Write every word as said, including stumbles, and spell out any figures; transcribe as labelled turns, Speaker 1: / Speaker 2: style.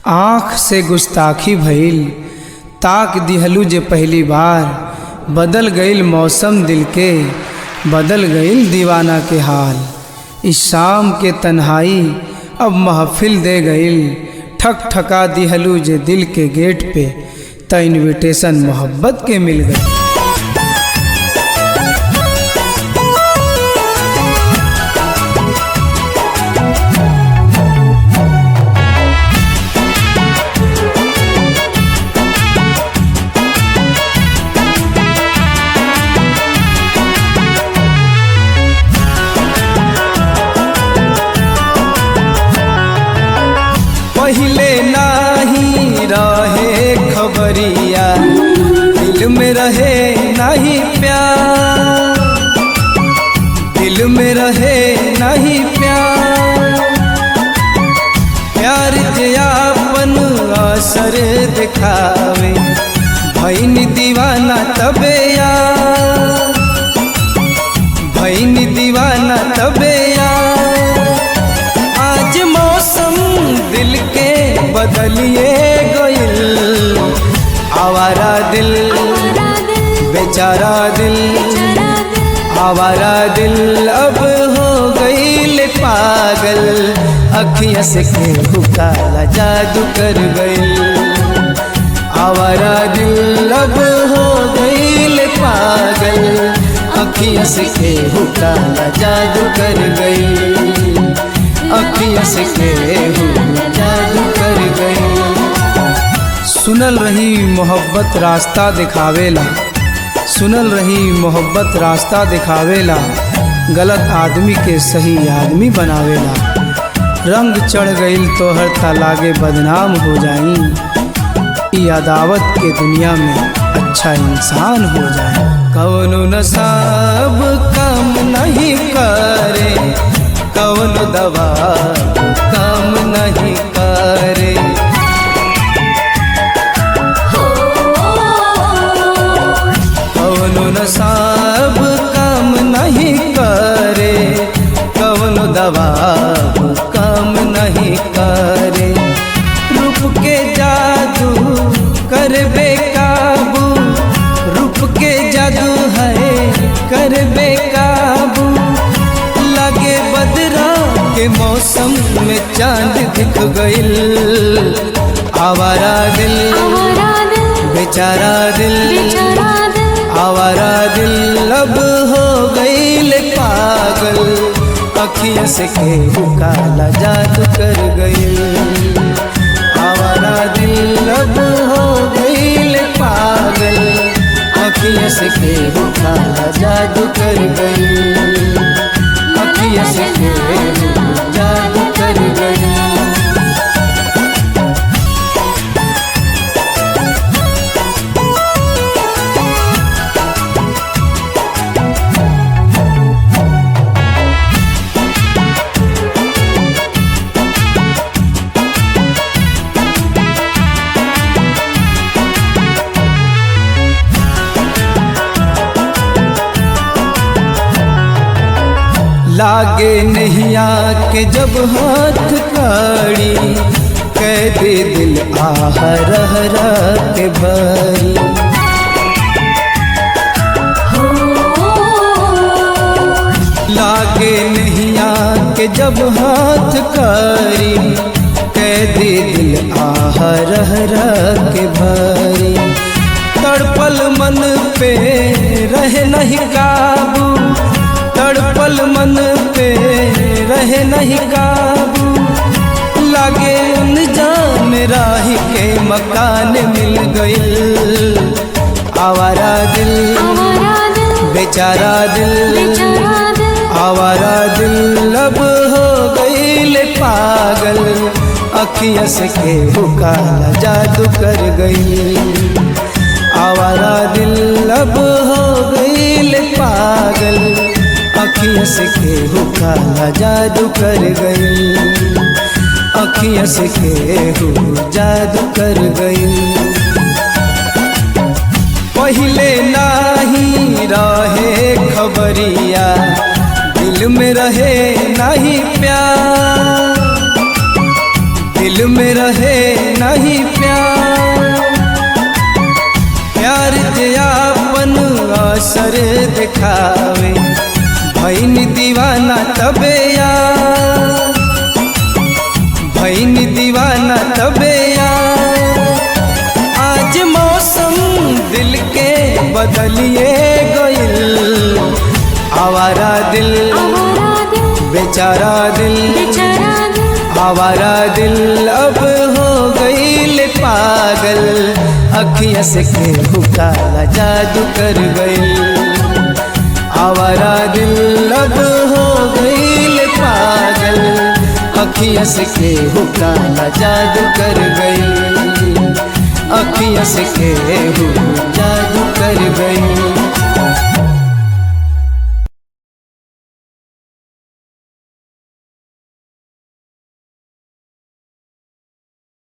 Speaker 1: आँख से गुस्ताखी भइल, ताक दिहलू जे पहली बार। बदल गईल मौसम दिल के, बदल गईल दीवाना के हाल। इस शाम के तन्हाई अब महफिल दे गईल। ठक ठका दिहलू जे दिल के गेट पे, त इनविटेशन मोहब्बत के मिल गई। पहिले नाही रहे खबरिया, दिल में रहे नहीं प्यार, दिल में रहे नहीं प्यार। प्यार जे आपन असर दिखावे, भईन दीवाना तबे यार, भईन दीवाना तबे यार। आज मौसम दिल के बदलिए गइल, आवारा दिल बेचारा दिल, आवारा दिल अब हो गइल पागल। अखियाँ से केहू काला जादू कर गइल, आवारा दिल अब हो गइल पागल। अखियाँ से केहू काला जादू कर गइल, अखियाँ से केहू जादू कर गई। सुनल रही मोहब्बत रास्ता दिखावेला, सुनल रही मोहब्बत रास्ता दिखावेला। गलत आदमी के सही आदमी बनावेला। रंग चढ़ गईल तो हर तालागे बदनाम हो जाई, ई अदावत के दुनिया में अच्छा इंसान हो जाए। कौनो नसाब काम नहीं करे, कौन दवा काम नहीं करे। कौन नसाब काम नहीं करे, कौन दवा काम नहीं करे। रूप के जादू कर बेकाबू, रूप के जादू है कर बेकाबू। लगे बदरा के मौसम में चांद दिख गइल, आवारा दिल बेचारा दिल, आवारा दिल अब हो गइल पागल। अखियाँ से केहू काला जादू कर गइल, आवारा दिल अब हो गइल पागल। अखियाँ से केहू काला जादू कर गइल, अखियाँ से केहू जादू कर गई। लागे नैया के जब हाथ काड़ी, कैदे दिल आह रह रह के भरी। लागे नैया के जब हाथ काड़ी, कैदे दिल आह रह रह के भरी। तड़पल मन पे रहे नहीं काबू, तड़पल मन पे रहे नहीं काबू। लागे उन जान राही के मकान मिल गइल, आवारा दिल बेचारा दिल, आवारा दिल अब हो गइल पागल। अखियाँ से केहू काला जादू कर गइल, आवारा दिल अब हो गइल पागल। अखियाँ से केहू काला जादू कर गई, अखियाँ से केहू जादू कर गई। पहिले नाही रहे खबरिया, दिल में रहे नहीं प्यार, दिल में रहे दिखावे। भईन दीवाना तबे यार, भईन दीवाना तबे यार। आज मौसम दिल के बदलिए गइल। आवारा दिल, बेचारा दिल, आवारा दिल अब हो गइल पागल। अखियाँ से केहू काला जादू कर गइल। आवारा दिल अब हो गइल पागल। अखियाँ से केहू काला जादू कर गइल। अखियाँ से केहू जादू कर गइल।